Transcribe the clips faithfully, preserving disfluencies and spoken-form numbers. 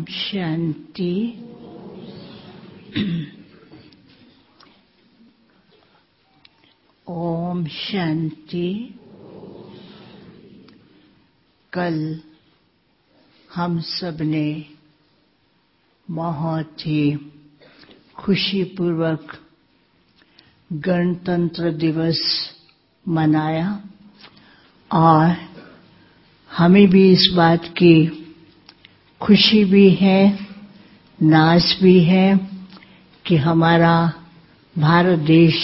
शांति। ओम शांति। कल हम सब ने बहुत ही खुशीपूर्वक गणतंत्र दिवस मनाया और हमें भी इस बात की खुशी भी है, नाज भी है कि हमारा भारत देश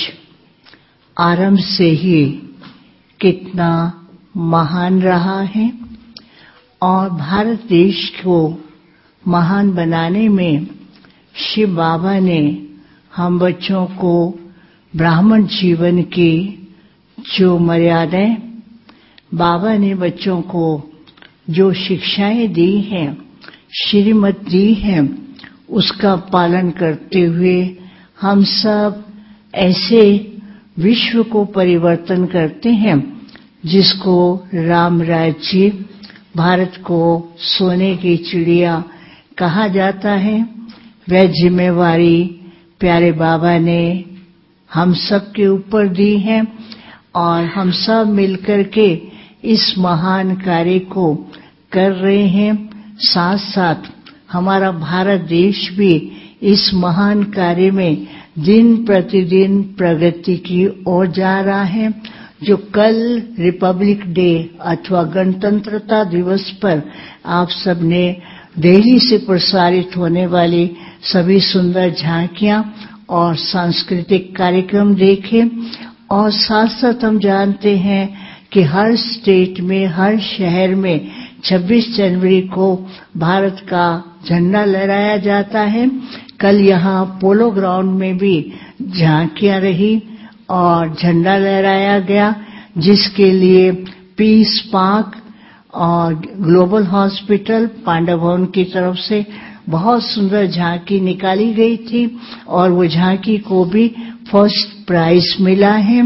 आरंभ से ही कितना महान रहा है और भारत देश को महान बनाने में शिव बाबा ने हम बच्चों को ब्राह्मण जीवन की जो मर्यादाएं बाबा ने बच्चों को जो शिक्षाएं दी हैं, श्रीमत दी है, उसका पालन करते हुए हम सब ऐसे विश्व को परिवर्तन करते हैं जिसको राम राज्य, भारत को सोने की चिड़िया कहा जाता है। वह जिम्मेवारी प्यारे बाबा ने हम सब के ऊपर दी है और हम सब मिलकर के इस महान कार्य को कर रहे हैं। साथ साथ हमारा भारत देश भी इस महान कार्य में दिन प्रतिदिन प्रगति की ओर जा रहा है। जो कल रिपब्लिक डे अथवा गणतंत्रता दिवस पर आप सबने दिल्ली से प्रसारित होने वाली सभी सुंदर झांकियां और सांस्कृतिक कार्यक्रम देखे और साथ साथ हम जानते हैं कि हर स्टेट में, हर शहर में छब्बीस जनवरी को भारत का झंडा लहराया जाता है। कल यहाँ पोलो ग्राउंड में भी झांकियां रही और झंडा लहराया गया, जिसके लिए पीस पार्क और ग्लोबल हॉस्पिटल पांडव भवन की तरफ से बहुत सुंदर झांकी निकाली गई थी और वो झांकी को भी फर्स्ट प्राइज मिला है।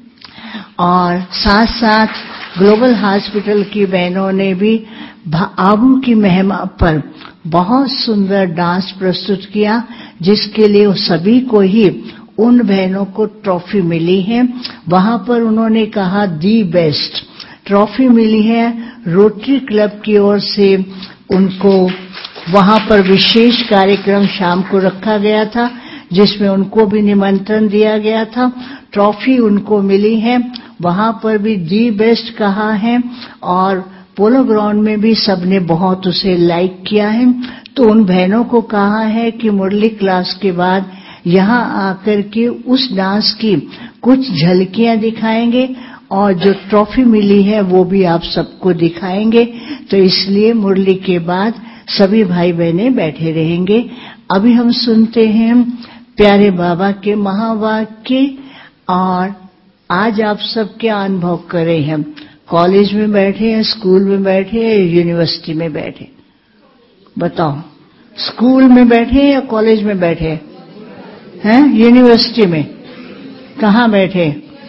और साथ साथ ग्लोबल हॉस्पिटल की बहनों ने भी आबू की महिमा पर बहुत सुंदर डांस प्रस्तुत किया, जिसके लिए सभी को ही उन बहनों को ट्रॉफी मिली है। वहां पर उन्होंने कहा दी बेस्ट ट्रॉफी मिली है। रोटरी क्लब की ओर से उनको वहां पर विशेष कार्यक्रम शाम को रखा गया था, जिसमें उनको भी निमंत्रण दिया गया था। ट्रॉफी उनको मिली है, वहां पर भी दी बेस्ट कहा है और पोलो ग्राउंड में भी सबने बहुत उसे लाइक किया है। तो उन बहनों को कहा है कि मुरली क्लास के बाद यहाँ आकर के उस डांस की कुछ झलकियां दिखाएंगे और जो ट्रॉफी मिली है वो भी आप सबको दिखाएंगे। तो इसलिए मुरली के बाद सभी भाई बहनें बैठे रहेंगे। अभी हम सुनते हैं प्यारे बाबा के महावाक्य और आज आप सब क्या अनुभव कर रहे हैं। कॉलेज में बैठे हैं, स्कूल में बैठे हैं, यूनिवर्सिटी में बैठे, बताओ। स्कूल में बैठे हैं या कॉलेज में बैठे हैं? यूनिवर्सिटी में कहाँ बैठे?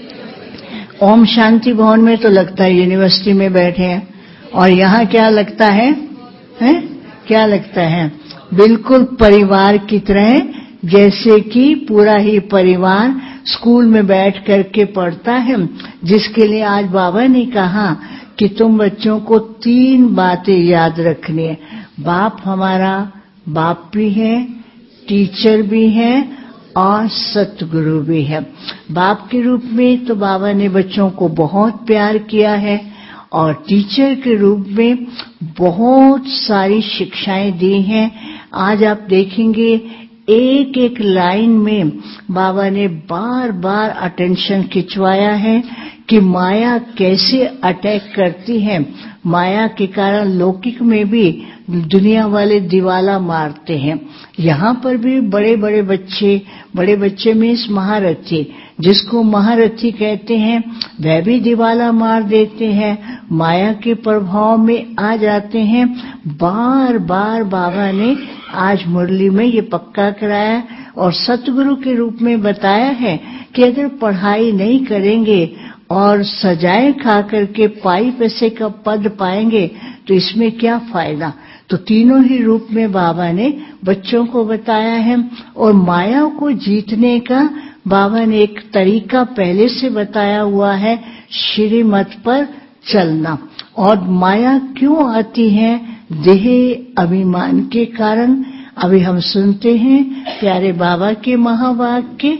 ओम शांति भवन में तो लगता है यूनिवर्सिटी में बैठे हैं। और यहाँ क्या लगता है, हैं? क्या लगता है? बिल्कुल परिवार की तरह, जैसे कि पूरा ही परिवार स्कूल में बैठ करके पढ़ता है। जिसके लिए आज बाबा ने कहा कि तुम बच्चों को तीन बातें याद रखनी है। बाप हमारा बाप भी है, टीचर भी है और सतगुरु भी है। बाप के रूप में तो बाबा ने बच्चों को बहुत प्यार किया है और टीचर के रूप में बहुत सारी शिक्षाएं दी हैं। आज आप देखेंगे एक एक लाइन में बाबा ने बार बार अटेंशन खिंचवाया है कि माया कैसे अटैक करती है। माया के कारण लौकिक में भी दुनिया वाले दिवाला मारते हैं। यहाँ पर भी बड़े बड़े बच्चे, बड़े बच्चे में इस महारथी, जिसको महारथी कहते हैं, वह भी दिवाला मार देते हैं, माया के प्रभाव में आ जाते हैं। बार बार बाबा ने आज मुरली में ये पक्का कराया और सतगुरु के रूप में बताया है कि अगर पढ़ाई नहीं करेंगे और सजाए खा करके पाई पैसे का पद पाएंगे तो इसमें क्या फायदा। तो तीनों ही रूप में बाबा ने बच्चों को बताया है। और माया को जीतने का बाबा ने एक तरीका पहले से बताया हुआ है, श्रीमत पर चलना। और माया क्यों आती है? देह अभिमान के कारण। अभी हम सुनते हैं प्यारे बाबा के महावाक्य।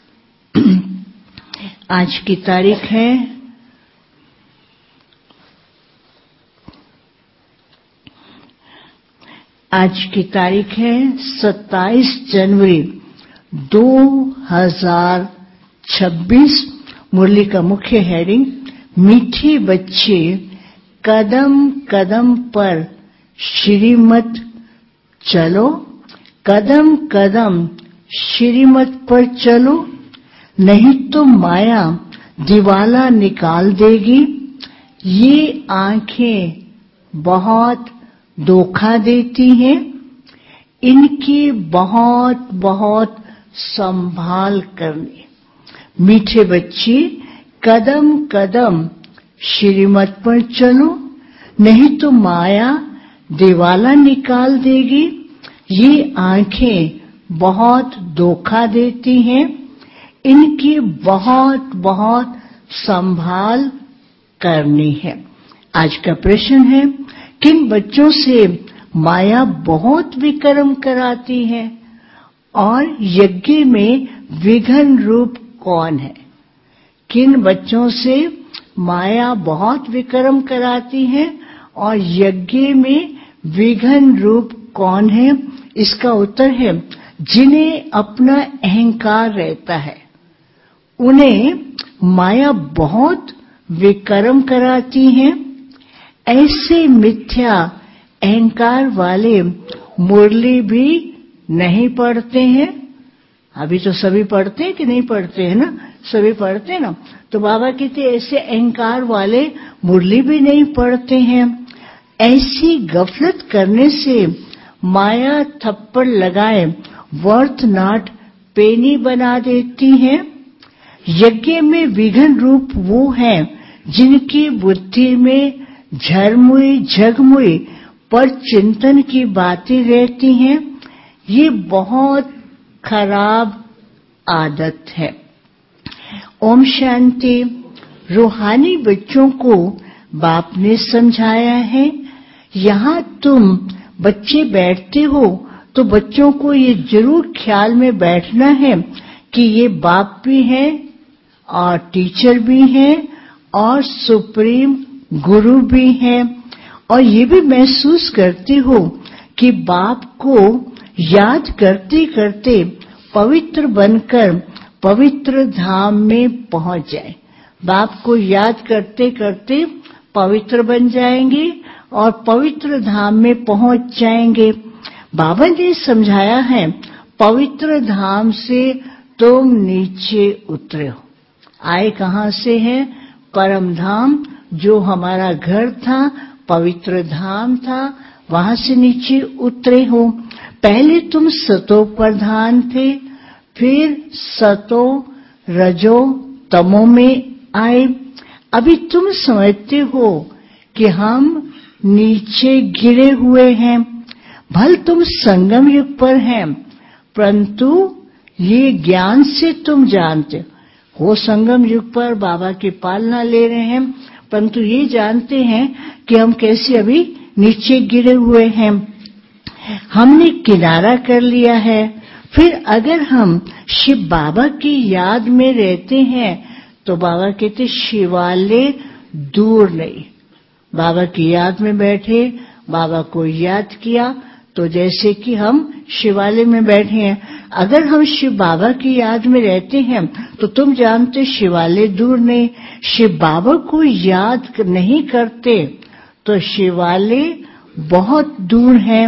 आज की तारीख है आज की तारीख है सत्ताईस जनवरी दो हज़ार छब्बीस। मुरली का मुख्य हेडिंग, मीठे बच्चे कदम कदम पर श्रीमत चलो, कदम कदम श्रीमत पर चलो, नहीं तो माया दिवाला निकाल देगी। ये आंखें बहुत धोखा देती हैं, इनकी बहुत बहुत संभाल करनी। मीठे बच्चे कदम कदम श्रीमत पर चलो, नहीं तो माया दिवाला निकाल देगी। ये आंखें बहुत धोखा देती हैं, इनकी बहुत बहुत संभाल करनी है। आज का प्रश्न है, किन बच्चों से माया बहुत विकर्म कराती है और यज्ञ में विघ्न रूप कौन है? किन बच्चों से माया बहुत विकर्म कराती है और यज्ञ में विघ्न रूप कौन है? इसका उत्तर है, जिन्हें अपना अहंकार रहता है उन्हें माया बहुत विकर्म कराती है। ऐसे मिथ्या अहंकार वाले मुरली भी नहीं पढ़ते हैं। अभी तो सभी पढ़ते हैं कि नहीं पढ़ते हैं ना? सभी पढ़ते हैं ना। तो बाबा कहते ऐसे अहंकार वाले मुरली भी नहीं पढ़ते हैं। ऐसी गफलत करने से माया थप्पड़ लगाए वर्थ नॉट पेनी बना देती है। यज्ञ में विघ्न रूप वो हैं जिनकी बुद्धि में झरमुई झगमुई पर चिंतन की बातें रहती हैं। ये बहुत खराब आदत है। ओम शांति। रूहानी बच्चों को बाप ने समझाया है, यहाँ तुम बच्चे बैठते हो तो बच्चों को ये जरूर ख्याल में बैठना है कि ये बाप भी है और टीचर भी है और सुप्रीम गुरु भी है। और ये भी महसूस करते हो कि बाप को याद करते करते पवित्र बनकर पवित्र धाम में पहुंच जाए। बाप को याद करते करते पवित्र बन जाएंगे और पवित्र धाम में पहुंच जाएंगे। बाबा ने समझाया है, पवित्र धाम से तुम नीचे उतरे हो। आए कहाँ से है? परम धाम, जो हमारा घर था, पवित्र धाम था, वहां से नीचे उतरे हो। पहले तुम सतो प्रधान थे, फिर सतो रजो तमो में आए। अभी तुम समझते हो कि हम नीचे गिरे हुए हैं। भल तुम संगम युग पर हैं, परंतु ये ज्ञान से तुम जानते हो संगम युग पर बाबा की पालना ले रहे हैं, परंतु ये जानते हैं कि हम कैसे अभी नीचे गिरे हुए हैं। हमने किनारा कर लिया है। फिर अगर हम शिव बाबा की याद में रहते हैं तो बाबा कहते शिवालय दूर नहीं। बाबा की याद में बैठे, बाबा को याद किया तो जैसे कि हम शिवालय में बैठे हैं। अगर हम शिव बाबा की याद में रहते हैं तो तुम जानते शिवालय दूर नहीं। शिव बाबा को याद नहीं करते तो शिवालय बहुत दूर है।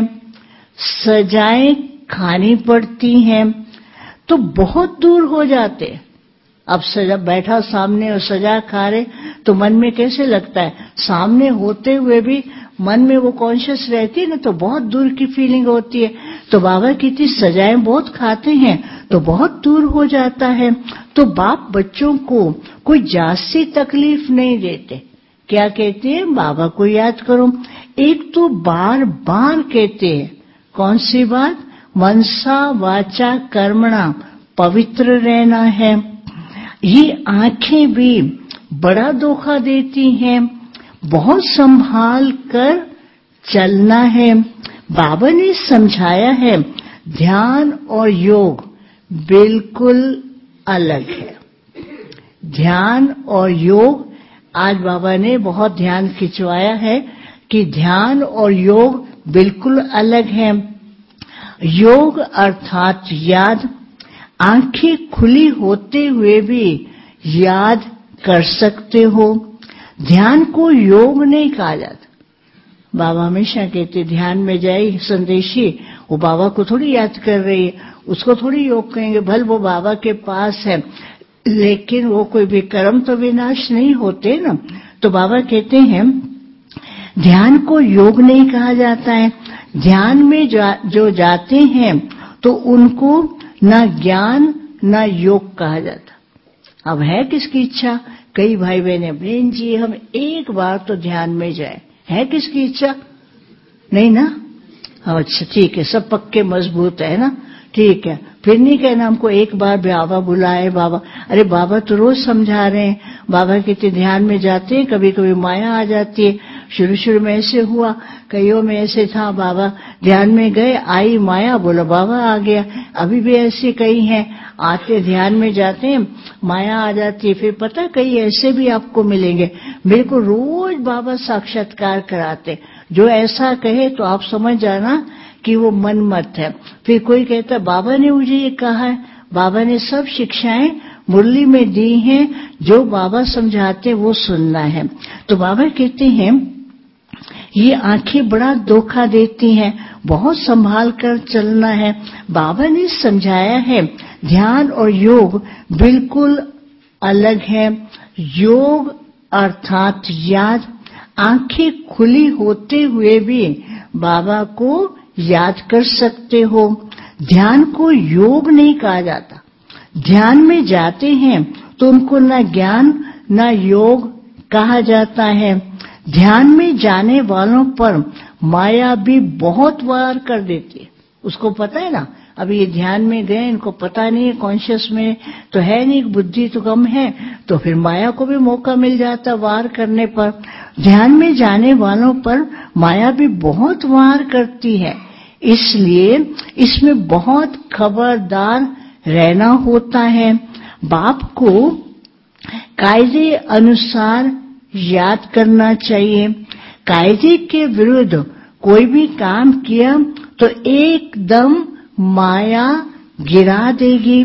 सजाएं खानी पड़ती हैं तो बहुत दूर हो जाते। अब सजा बैठा सामने और सजा खा रहे तो मन में कैसे लगता है? सामने होते हुए भी मन में वो कॉन्शियस रहती है ना, तो बहुत दूर की फीलिंग होती है। तो बाबा कहती सजाएं बहुत खाते हैं तो बहुत दूर हो जाता है। तो बाप बच्चों को कोई जास्ती तकलीफ नहीं देते। क्या कहते हैं? बाबा को याद करो। एक तो बार बार कहते हैं, कौन सी बात? मनसा वाचा कर्मणा पवित्र रहना है। ये आंखें भी बड़ा धोखा देती हैं, बहुत संभाल कर चलना है। बाबा ने समझाया है ध्यान और योग बिल्कुल अलग है। ध्यान और योग, आज बाबा ने बहुत ध्यान खिंचवाया है कि ध्यान और योग बिल्कुल अलग है। योग अर्थात याद, आंखें खुली होते हुए भी याद कर सकते हो। ध्यान को योग नहीं कहा जाता। बाबा हमेशा कहते ध्यान में जाए संदेशी, वो बाबा को थोड़ी याद कर रही है, उसको थोड़ी योग कहेंगे, भल वो बाबा के पास है, लेकिन वो कोई भी कर्म तो विनाश नहीं होते ना। तो बाबा कहते हैं ध्यान को योग नहीं कहा जाता है। ध्यान में जा, जो जाते हैं तो उनको न ज्ञान न योग कहा जाता। अब है किसकी इच्छा? कई भाई बहने बहन जी हम एक बार तो ध्यान में जाए, है किसकी इच्छा? नहीं ना? अच्छा ठीक है, सब पक्के मजबूत है ना, ठीक है। फिर नहीं कहना हमको एक बार बाबा बुलाए बाबा। अरे बाबा तो रोज समझा रहे हैं, बाबा कितने ध्यान में जाते हैं, कभी कभी माया आ जाती है। शुरू शुरू में ऐसे हुआ, कईयों में ऐसे था, बाबा ध्यान में गए, आई माया, बोला बाबा आ गया। अभी भी ऐसे कई हैं, आते ध्यान में जाते हैं, माया आ जाती है। फिर पता कई ऐसे भी आपको मिलेंगे, मेरे को रोज बाबा साक्षात्कार कराते, जो ऐसा कहे तो आप समझ जाना कि वो मनमत है। फिर कोई कहता बाबा ने मुझे ये कहा है, बाबा ने सब शिक्षाएं मुरली में दी हैं, जो बाबा समझाते वो सुनना है। तो बाबा कहते हैं ये आंखें बड़ा धोखा देती हैं, बहुत संभाल कर चलना है। बाबा ने समझाया है ध्यान और योग बिल्कुल अलग है। योग अर्थात याद, आंखें खुली होते हुए भी बाबा को याद कर सकते हो। ध्यान को योग नहीं कहा जाता। ध्यान में जाते हैं तो उनको न ज्ञान न योग कहा जाता है। ध्यान में जाने वालों पर माया भी बहुत वार कर देती है, उसको पता है ना। अभी ये ध्यान में गए, इनको पता नहीं है, कॉन्शियस में तो है नहीं, बुद्धि तो कम है, तो फिर माया को भी मौका मिल जाता वार करने पर। ध्यान में जाने वालों पर माया भी बहुत वार करती है, इसलिए इसमें बहुत खबरदार रहना होता है। बाप को कायदे अनुसार याद करना चाहिए। कायदे के विरुद्ध कोई भी काम किया तो एकदम माया गिरा देगी।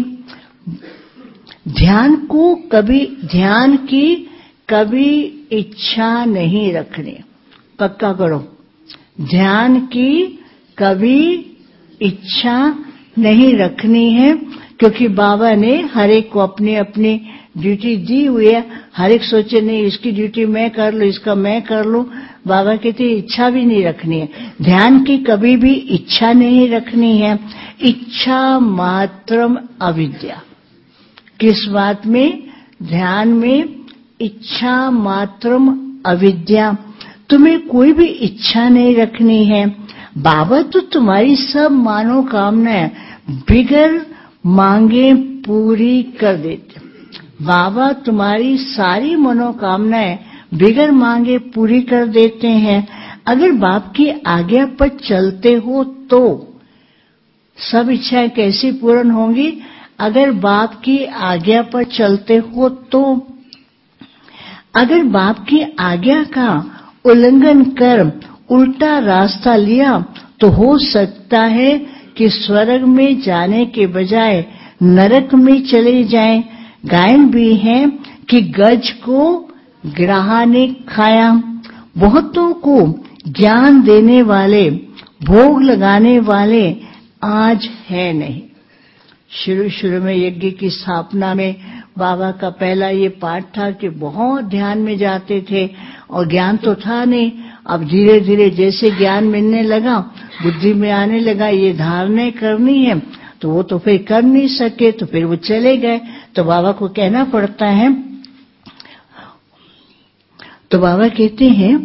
ध्यान को कभी ध्यान की कभी इच्छा नहीं रखनी, पक्का करो। ध्यान की कभी इच्छा नहीं रखनी है, क्योंकि बाबा ने हर एक को अपनी अपनी ड्यूटी दी हुई है। हर एक सोचे नहीं इसकी ड्यूटी मैं कर लूं, इसका मैं कर लूं। बाबा कहते इच्छा भी नहीं रखनी है, ध्यान की कभी भी इच्छा नहीं रखनी है। इच्छा मात्रम अविद्या। किस बात में? ध्यान में इच्छा मात्रम अविद्या। तुम्हें कोई भी इच्छा नहीं रखनी है। बाबा तो तुम्हारी सब मनोकामनाएं बिगर मांगे पूरी कर देते। बाबा तुम्हारी सारी मनोकामनाएं बिगर मांगे पूरी कर देते हैं। अगर बाप की आज्ञा पर चलते हो तो सब इच्छाएं कैसी पूर्ण होंगी? अगर बाप की आज्ञा पर चलते हो तो। अगर बाप की आज्ञा का उल्लंघन कर उल्टा रास्ता लिया तो हो सकता है कि स्वर्ग में जाने के बजाय नरक में चले जाएं। गायन भी है कि गज को ग्राह ने खाया। बहुतों को ज्ञान देने वाले, भोग लगाने वाले आज है नहीं। शुरू शुरू में यज्ञ की स्थापना में बाबा का पहला ये पाठ था कि बहुत ध्यान में जाते थे और ज्ञान तो था नहीं। अब धीरे धीरे जैसे ज्ञान मिलने लगा, बुद्धि में आने लगा ये धारणा करनी है, तो वो तो फिर कर नहीं सके, तो फिर वो चले गए। तो बाबा को कहना पड़ता है। तो बाबा कहते हैं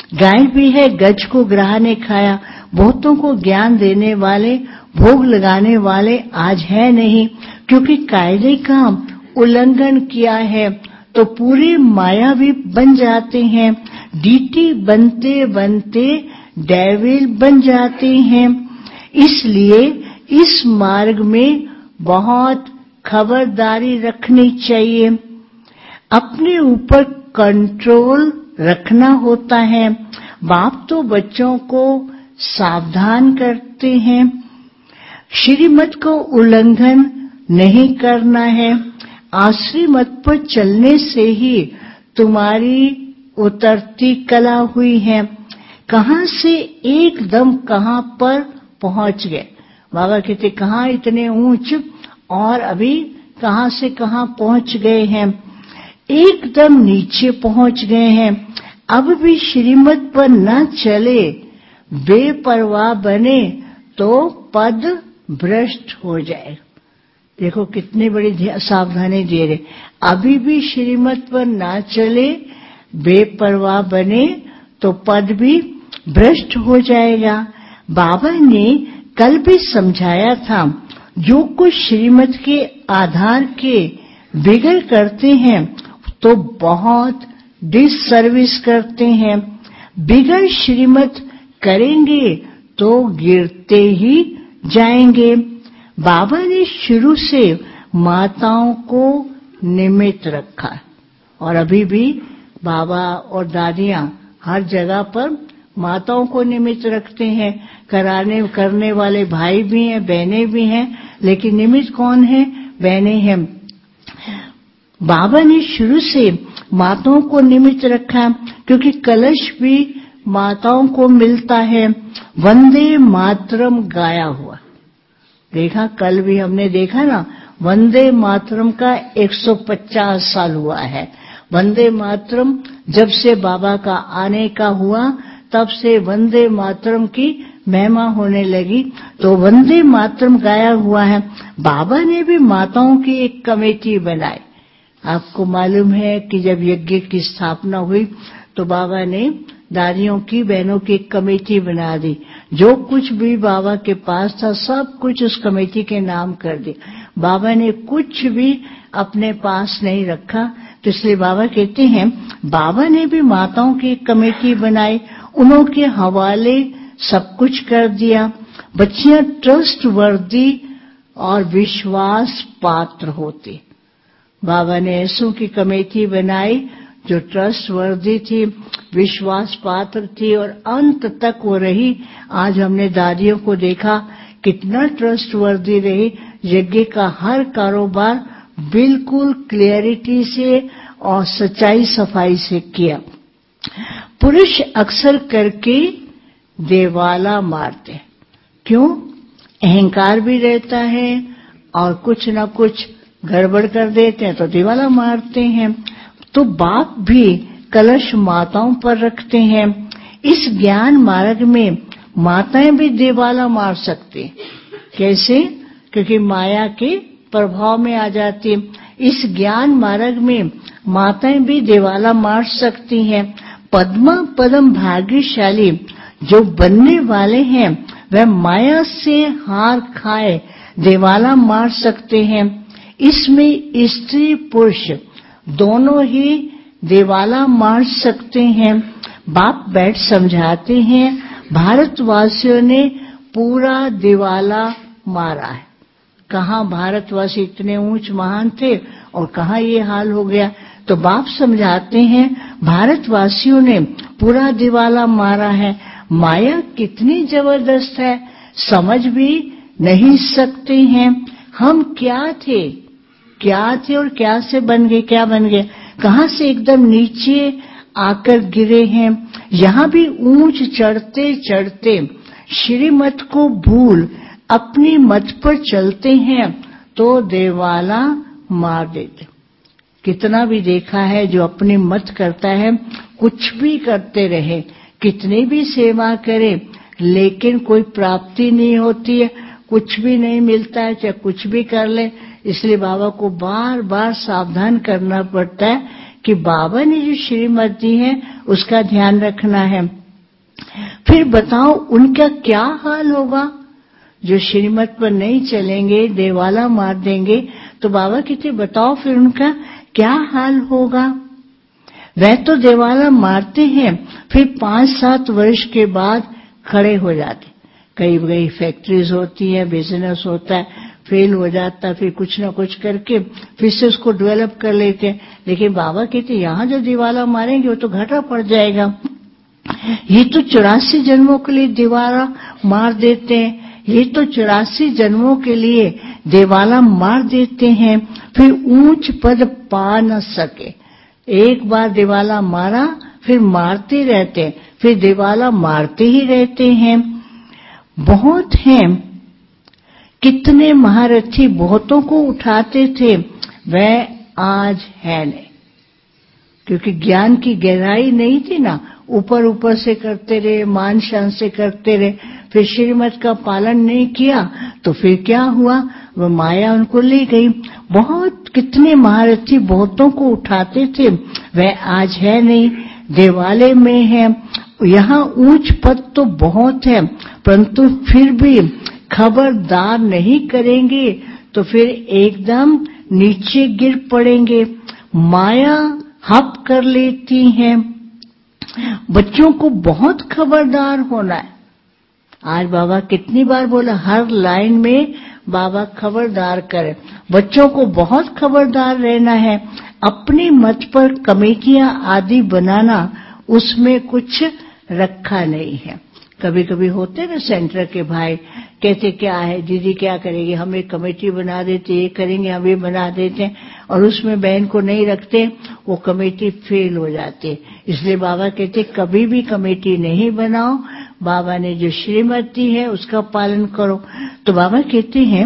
गाय भी है गज को ग्राह ने खाया। बहुतों को ज्ञान देने वाले, भोग लगाने वाले आज है नहीं, क्योंकि कायदे का उल्लंघन किया है तो पूरे माया भी बन जाते हैं। डीटी बनते बनते डेविल बन जाते हैं। इसलिए इस मार्ग में बहुत खबरदारी रखनी चाहिए। अपने ऊपर कंट्रोल रखना होता है। बाप तो बच्चों को सावधान करते हैं, श्रीमत को उल्लंघन नहीं करना है। आश्रीमत पर चलने से ही तुम्हारी उतरती कला हुई है। कहां से एकदम कहां पर पहुंच गए। बाबा कहते कहां इतने ऊंच और अभी कहां से कहां पहुंच गए हैं। एकदम नीचे पहुंच गए हैं। अब भी श्रीमत पर न चले, बेपरवाह बने तो पद भ्रष्ट हो जाए। देखो कितनी बड़ी सावधानी दे रहे। अभी भी श्रीमत पर ना चले, बेपरवाह बने तो पद भी भ्रष्ट हो जाएगा। बाबा ने कल भी समझाया था, जो कुछ श्रीमत के आधार के बिगड़ करते हैं तो बहुत डिससर्विस करते हैं। बिगड़ श्रीमत करेंगे तो गिरते ही जाएंगे। बाबा ने शुरू से माताओं को निमित्त रखा और अभी भी बाबा और दादियां हर जगह पर माताओं को निमित्त रखते हैं। कराने करने वाले भाई भी हैं, बहनें भी हैं, लेकिन निमित्त कौन है? बहनें हैं। बाबा ने शुरू से माताओं को निमित्त रखा, क्योंकि कलश भी माताओं को मिलता है। वंदे मातरम गाया हुआ देखा, कल भी हमने देखा ना, वंदे मातरम का एक सौ पचास साल हुआ है। वंदे मातरम जब से बाबा का आने का हुआ, तब से वंदे मातरम की महिमा होने लगी, तो वंदे मातरम गाया हुआ है। बाबा ने भी माताओं की एक कमेटी बनाई। आपको मालूम है कि जब यज्ञ की स्थापना हुई तो बाबा ने दादियों की, बहनों की एक कमेटी बना दी। जो कुछ भी बाबा के पास था सब कुछ उस कमेटी के नाम कर दिया। बाबा ने कुछ भी अपने पास नहीं रखा, तो इसलिए बाबा कहते हैं बाबा ने भी माताओं की एक कमेटी बनाई, उनके हवाले सब कुछ कर दिया। बच्चियां ट्रस्ट वर्दी और विश्वास पात्र होती। बाबा ने ऐसों की कमेटी बनाई जो ट्रस्ट वर्दी थी, विश्वास पात्र थी और अंत तक वो रही। आज हमने दादियों को देखा कितना ट्रस्ट वर्दी रही। यज्ञ का हर कारोबार बिल्कुल क्लियरिटी से और सच्चाई सफाई से किया। पुरुष अक्सर करके देवाला मारते, क्यों? अहंकार भी रहता है और कुछ न कुछ गड़बड़ कर देते हैं तो देवाला मारते हैं। तो बाप भी कलश माताओं पर रखते हैं। इस ज्ञान मार्ग में माताएं भी देवाला मार सकती हैं। कैसे? क्योंकि माया के प्रभाव में आ जाती है। इस ज्ञान मार्ग में माताएं भी देवाला मार सकती हैं। पद्मा पदम भाग्यशाली जो बनने वाले हैं वह माया से हार खाए देवाला मार सकते हैं। इसमें स्त्री पुरुष दोनों ही देवाला मार सकते हैं। बाप बैठ समझाते हैं, भारतवासियों ने पूरा देवाला मारा है। कहाँ भारतवासी इतने ऊंच महान थे और कहाँ ये हाल हो गया। तो बाप समझाते हैं भारतवासियों ने पूरा दिवाला मारा है। माया कितनी जबरदस्त है, समझ भी नहीं सकते हैं। हम क्या थे क्या थे और क्या से बन गए, क्या बन गए, कहाँ से एकदम नीचे आकर गिरे हैं। यहाँ भी ऊंच चढ़ते चढ़ते श्रीमत को भूल अपनी मत पर चलते हैं तो देवाला मार देते। कितना भी देखा है जो अपनी मत करता है, कुछ भी करते रहे, कितनी भी सेवा करे, लेकिन कोई प्राप्ति नहीं होती है, कुछ भी नहीं मिलता है, चाहे कुछ भी कर ले। इसलिए बाबा को बार बार सावधान करना पड़ता है कि बाबा ने जो श्रीमत दी है उसका ध्यान रखना है। फिर बताओ उनका क्या हाल होगा जो श्रीमत पर नहीं चलेंगे, देवाला मार देंगे। तो बाबा कहते बताओ फिर उनका क्या हाल होगा। वह तो देवाला मारते हैं, फिर पांच सात वर्ष के बाद खड़े हो जाते। कई कई फैक्ट्रीज होती है, बिजनेस होता है, फेल हो जाता, फिर कुछ ना कुछ करके फिर से उसको डेवलप कर लेते हैं। लेकिन बाबा कहते यहाँ जो दिवाला मारेंगे वो तो घाटा पड़ जाएगा। ये तो चौरासी जन्मों के लिए दिवाला मार देते हैं, ये तो चौरासी जन्मों के लिए दिवाला मार देते हैं, फिर ऊंच पद पा न सके। एक बार दिवाला मारा फिर मारते रहते हैं, फिर दिवाला मारते ही रहते हैं। बहुत हैं, कितने महारथी बहुतों को उठाते थे, वह आज है नहीं, क्योंकि ज्ञान की गहराई नहीं थी ना। ऊपर ऊपर से करते रहे, मान शान से करते रहे, फिर श्रीमत का पालन नहीं किया तो फिर क्या हुआ, वह माया उनको ले गई। बहुत कितने महारथी बहुतों को उठाते थे, वह आज है नहीं, देवालय में है। यहाँ ऊंच पद तो बहुत है, परंतु फिर भी खबरदार नहीं करेंगे तो फिर एकदम नीचे गिर पड़ेंगे। माया हप कर लेती है। बच्चों को बहुत खबरदार होना है। आज बाबा कितनी बार बोला, हर लाइन में बाबा खबरदार करें। बच्चों को बहुत खबरदार रहना है। अपनी मत पर कमेटियां आदि बनाना, उसमें कुछ रखा नहीं है। कभी कभी होते ना सेंटर के भाई, कहते क्या है दीदी क्या करेगी, हम एक कमेटी बना देते, ये करेंगे, हम ये बना देते हैं, और उसमें बहन को नहीं रखते, वो कमेटी फेल हो जाती है। इसलिए बाबा कहते कभी भी कमेटी नहीं बनाओ, बाबा ने जो श्रीमत दी है उसका पालन करो। तो बाबा कहते हैं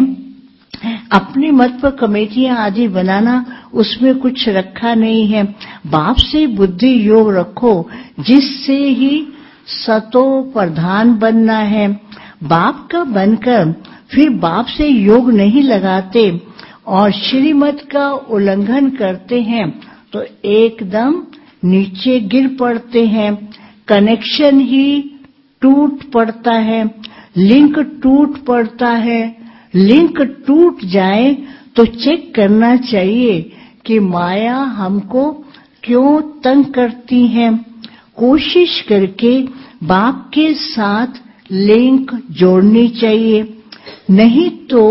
अपनी मत पर कमेटियां आदि बनाना, उसमें कुछ रखा नहीं है। बाप से बुद्धि योग रखो, जिससे ही सतो प्रधान बनना है। बाप का बनकर फिर बाप से योग नहीं लगाते और श्रीमत का उल्लंघन करते हैं तो एकदम नीचे गिर पड़ते हैं। कनेक्शन ही टूट पड़ता है, लिंक टूट पड़ता है। लिंक टूट जाए तो चेक करना चाहिए कि माया हमको क्यों तंग करती है। कोशिश करके बाप के साथ लिंक जोड़नी चाहिए, नहीं तो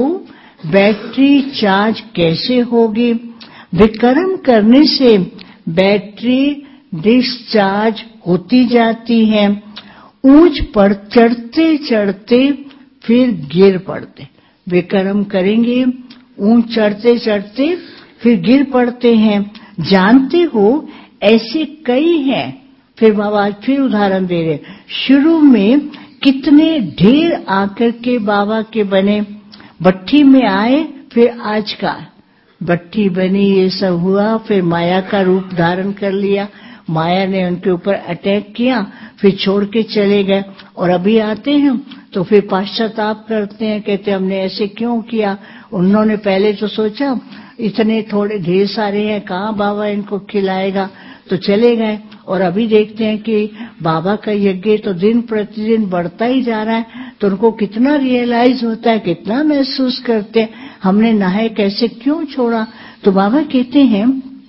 बैटरी चार्ज कैसे होगी। विकर्म करने से बैटरी डिस्चार्ज होती जाती है। ऊंच पर चढ़ते चढ़ते फिर गिर पड़ते। विकर्म करेंगे, ऊंच चढ़ते चढ़ते फिर गिर पड़ते हैं। जानते हो ऐसे कई हैं। फिर बाबा फिर उदाहरण दे रहे, शुरू में कितने ढेर आकर के बाबा के बने, भट्ठी में आए, फिर आज का भट्ठी बनी, ये सब हुआ, फिर माया का रूप धारण कर लिया। माया ने उनके ऊपर अटैक किया, फिर छोड़ के चले गए, और अभी आते हैं तो फिर पश्चाताप करते हैं, कहते हमने ऐसे क्यों किया। उन्होंने पहले तो सोचा इतने थोड़े ढेर सारे हैं, कहाँ बाबा इनको खिलाएगा, तो चले गए। और अभी देखते हैं कि बाबा का यज्ञ तो दिन प्रतिदिन बढ़ता ही जा रहा है, तो उनको कितना रियलाइज होता है, कितना महसूस करते हैं हमने नहाए कैसे क्यों छोड़ा। तो बाबा कहते हैं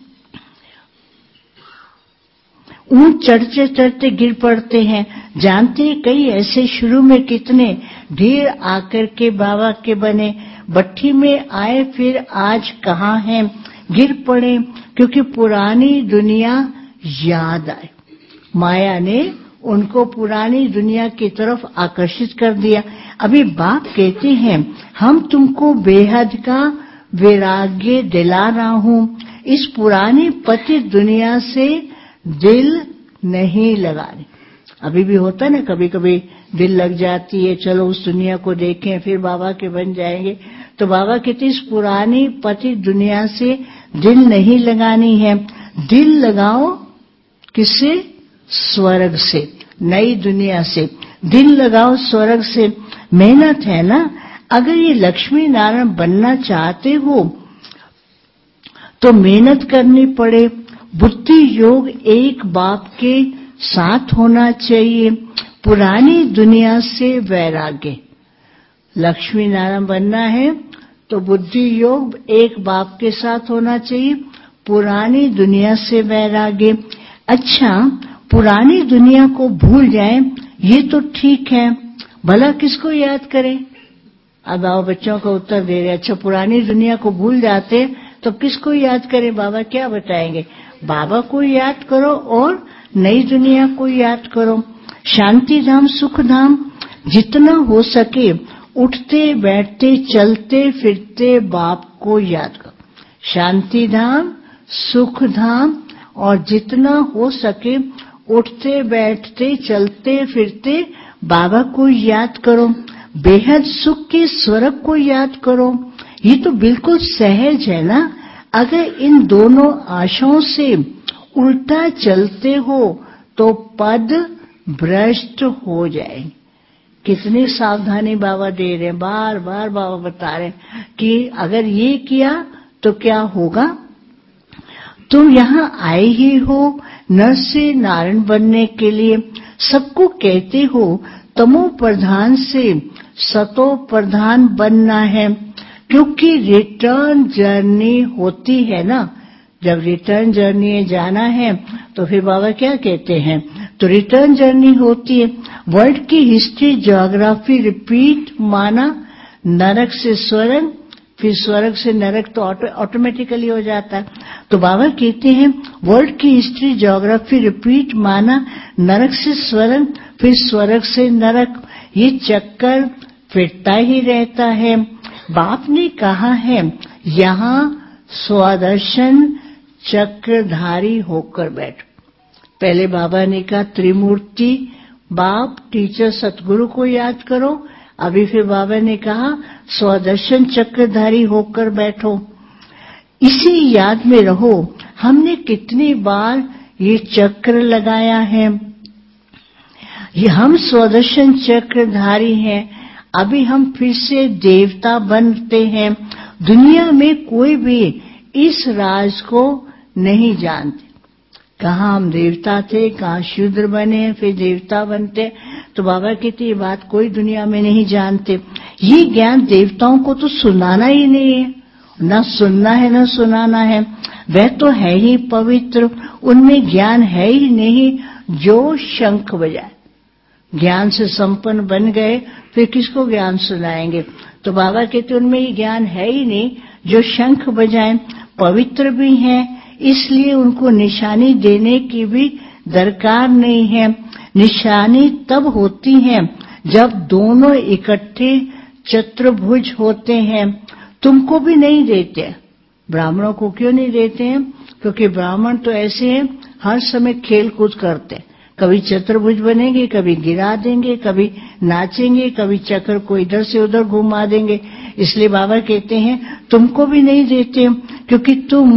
ऊंच चढ़ते चढ़ते गिर पड़ते हैं। जानते हैं कई ऐसे शुरू में कितने ढेर आकर के बाबा के बने, भट्ठी में आए, फिर आज कहाँ हैं, गिर पड़े, क्योंकि पुरानी दुनिया याद आए। माया ने उनको पुरानी दुनिया की तरफ आकर्षित कर दिया। अभी बाप कहते हैं हम तुमको बेहद का वैराग्य दिला रहा हूँ। इस पुरानी पतित दुनिया से दिल नहीं लगाने। अभी भी होता है ना, कभी कभी दिल लग जाती है, चलो उस दुनिया को देखें, फिर बाबा के बन जाएंगे। तो बाबा कहते इस पुरानी पतित दुनिया से दिल नहीं लगानी है। दिल लगाओ किससे? स्वर्ग से, नई दुनिया से। दिल लगाओ स्वर्ग से। मेहनत है ना, अगर ये लक्ष्मी नारायण बनना चाहते हो तो मेहनत करनी पड़े। बुद्धि योग एक बाप के साथ होना चाहिए। पुरानी दुनिया से वैराग्य। लक्ष्मी नारायण बनना है तो बुद्धि योग एक बाप के साथ होना चाहिए। पुरानी दुनिया से वैराग्य। अच्छा, पुरानी दुनिया को भूल जाए ये तो ठीक है, भला किसको याद करें? अब आओ बच्चों का उत्तर दे रहे। अच्छा, पुरानी दुनिया को भूल जाते तो किसको याद करें? बाबा क्या बताएंगे? बाबा को याद करो और नई दुनिया को याद करो। शांति धाम, सुख धाम, जितना हो सके उठते बैठते चलते फिरते बाप को याद करो। शांति धाम, सुख धाम, और जितना हो सके उठते बैठते चलते फिरते बाबा को याद करो। बेहद सुख के स्वर्ग को याद करो। ये तो बिल्कुल सहज है ना। अगर इन दोनों आशाओं से उल्टा चलते हो तो पद भ्रष्ट हो जाए। कितनी सावधानी बाबा दे रहे हैं, बार बार बाबा बता रहे हैं कि अगर ये किया तो क्या होगा। तुम यहाँ आए ही हो नर से नारायण बनने के लिए। सबको कहते हो तमो प्रधान से सतो प्रधान बनना है, क्योंकि रिटर्न जर्नी होती है ना। जब रिटर्न जर्नी जाना है तो फिर बाबा क्या कहते हैं, तो रिटर्न जर्नी होती है। वर्ल्ड की हिस्ट्री ज्योग्राफी रिपीट माना, नरक से स्वर्ग, फिर स्वर्ग से नरक तो ऑटोमेटिकली हो जाता है। तो बाबा कहते हैं वर्ल्ड की हिस्ट्री ज्योग्राफी रिपीट माना, नरक से स्वर्ग, फिर स्वर्ग से नरक, ये चक्कर फिरता ही रहता है। बाप ने कहा है यहाँ स्वदर्शन चक्रधारी होकर बैठो। पहले बाबा ने कहा त्रिमूर्ति बाप टीचर सतगुरु को याद करो। अभी फिर बाबा ने कहा स्वदर्शन चक्रधारी होकर बैठो। इसी याद में रहो। हमने कितनी बार ये चक्र लगाया है। ये हम स्वदर्शन चक्रधारी हैं। अभी हम फिर से देवता बनते हैं। दुनिया में कोई भी इस राज को नहीं जानते। कहाँ हम देवता थे, कहाँ शूद्र बने, फिर देवता बनते। तो बाबा कहते ये बात कोई दुनिया में नहीं जानते। ये ज्ञान देवताओं को तो सुनाना ही नहीं है, न सुनना है न सुनाना है। वह तो है ही पवित्र, उनमें ज्ञान है ही नहीं जो शंख बजाए। ज्ञान से संपन्न बन गए फिर किसको ज्ञान सुनाएंगे। तो बाबा कहते उनमें ये ज्ञान है ही नहीं जो शंख बजाएं। पवित्र भी हैं, इसलिए उनको निशानी देने की भी दरकार नहीं है। निशानी तब होती है जब दोनों इकट्ठे चतुर्भुज होते हैं। तुमको भी नहीं देते। ब्राह्मणों को क्यों नहीं देते हैं? क्योंकि ब्राह्मण तो ऐसे हैं हर समय खेल कूद करते। कभी चतुर्भुज बनेंगे, कभी गिरा देंगे, कभी नाचेंगे, कभी चक्र को इधर से उधर घुमा देंगे। इसलिए बाबा कहते हैं तुमको भी नहीं देते, क्योंकि तुम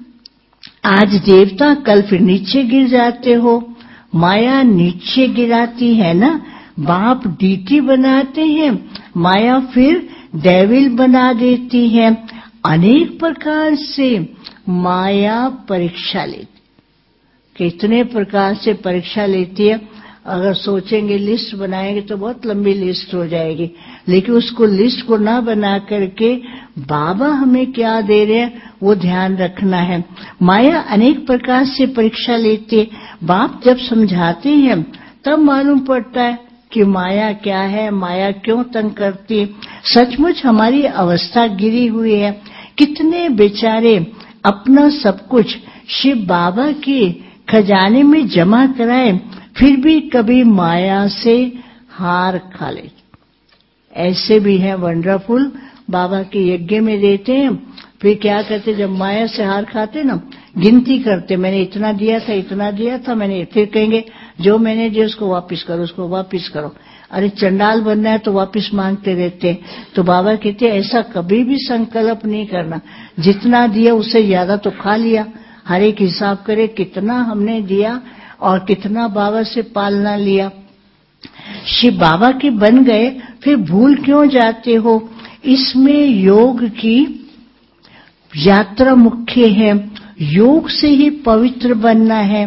आज देवता कल फिर नीचे गिर जाते हो। माया नीचे गिराती है ना। बाप डीटी बनाते हैं, माया फिर डेविल बना देती है। अनेक प्रकार से माया परीक्षा लेती। कितने प्रकार से परीक्षा लेती है। अगर सोचेंगे लिस्ट बनाएंगे तो बहुत लंबी लिस्ट हो जाएगी, लेकिन उसको लिस्ट को ना बना करके बाबा हमें क्या दे रहे हैं वो ध्यान रखना है। माया अनेक प्रकार से परीक्षा लेती है। बाप जब समझाते हैं तब मालूम पड़ता है कि माया क्या है, माया क्यों तंग करती है। सचमुच हमारी अवस्था गिरी हुई है। कितने बेचारे अपना सब कुछ शिव बाबा के खजाने में जमा कराए, फिर भी कभी माया से हार खा ले। ऐसे भी हैं वंडरफुल, बाबा के यज्ञ में देते हैं, फिर क्या करते जब माया से हार खाते ना, गिनती करते, मैंने इतना दिया था इतना दिया था मैंने, फिर कहेंगे जो मैंने दिया उसको वापस करो उसको वापस करो। अरे चंडाल बनना है तो वापस मांगते रहते। तो बाबा कहते ऐसा कभी भी संकल्प नहीं करना। जितना दिया उससे ज्यादा तो खा लिया। हर एक हिसाब करे कितना हमने दिया और कितना बाबा से पालना लिया। शिव बाबा के बन गए फिर भूल क्यों जाते हो। इसमें योग की यात्रा मुख्य है। योग से ही पवित्र बनना है।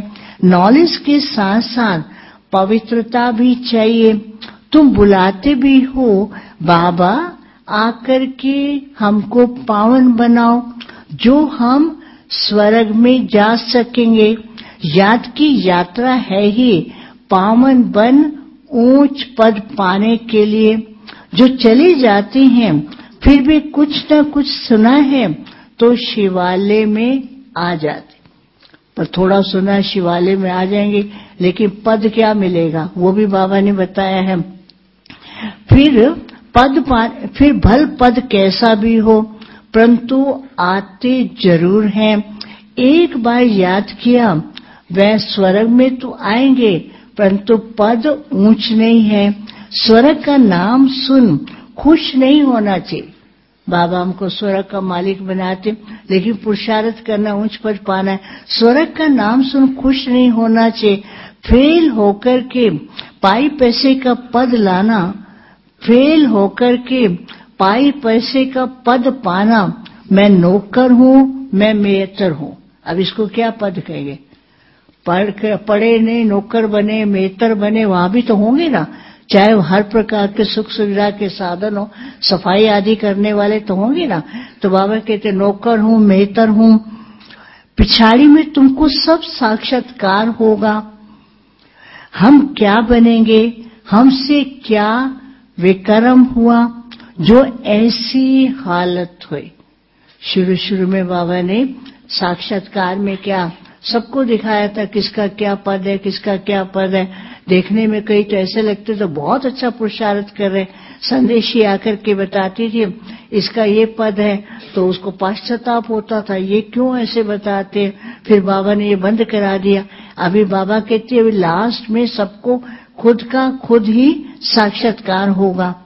नॉलेज के साथ साथ पवित्रता भी चाहिए। तुम बुलाते भी हो बाबा आकर के हमको पावन बनाओ, जो हम स्वर्ग में जा सकेंगे। याद की यात्रा है ही पावन बन ऊंच पद पाने के लिए। जो चले जाते हैं फिर भी कुछ न कुछ सुना है तो शिवालय में आ जाते, पर थोड़ा सुना शिवालय में आ जाएंगे, लेकिन पद क्या मिलेगा वो भी बाबा ने बताया है। फिर पद पा फिर भल पद कैसा भी हो, परंतु आते जरूर हैं। एक बार याद किया वह स्वर्ग में तो आएंगे, परंतु पद ऊंच नहीं है। स्वर्ग का नाम सुन खुश नहीं होना चाहिए। बाबा हमको स्वर्ग का मालिक बनाते, लेकिन पुरुषार्थ करना ऊंच पद पाना है। स्वर्ग का नाम सुन खुश नहीं होना चाहिए। फेल होकर के पाई पैसे का पद लाना, फेल होकर के पाई पैसे का पद पाना, मैं नौकर हूँ, मैं मेहतर हूँ। अब इसको क्या पद कहेंगे? पढ़ पढ़े नहीं, नौकर बने, मेहतर बने, वहां भी तो होंगे ना, चाहे हर प्रकार के सुख सुविधा के साधन हो, सफाई आदि करने वाले तो होंगे ना। तो बाबा कहते नौकर हूँ, मेहतर हूँ। पिछाड़ी में तुमको सब साक्षात्कार होगा। हम क्या बनेंगे, हमसे क्या विकर्म हुआ जो ऐसी हालत हुई। शुरू शुरू में बाबा ने साक्षात्कार में क्या सबको दिखाया था, किसका क्या पद है, किसका क्या पद है। देखने में कई तो ऐसे लगते तो बहुत अच्छा पुरुषार्थ कर रहे। संदेशी आकर के बताती थी इसका ये पद है, तो उसको पश्चाताप होता था, ये क्यों ऐसे बताते। फिर बाबा ने ये बंद करा दिया। अभी बाबा कहते अभी लास्ट में सबको खुद का खुद ही साक्षात्कार होगा।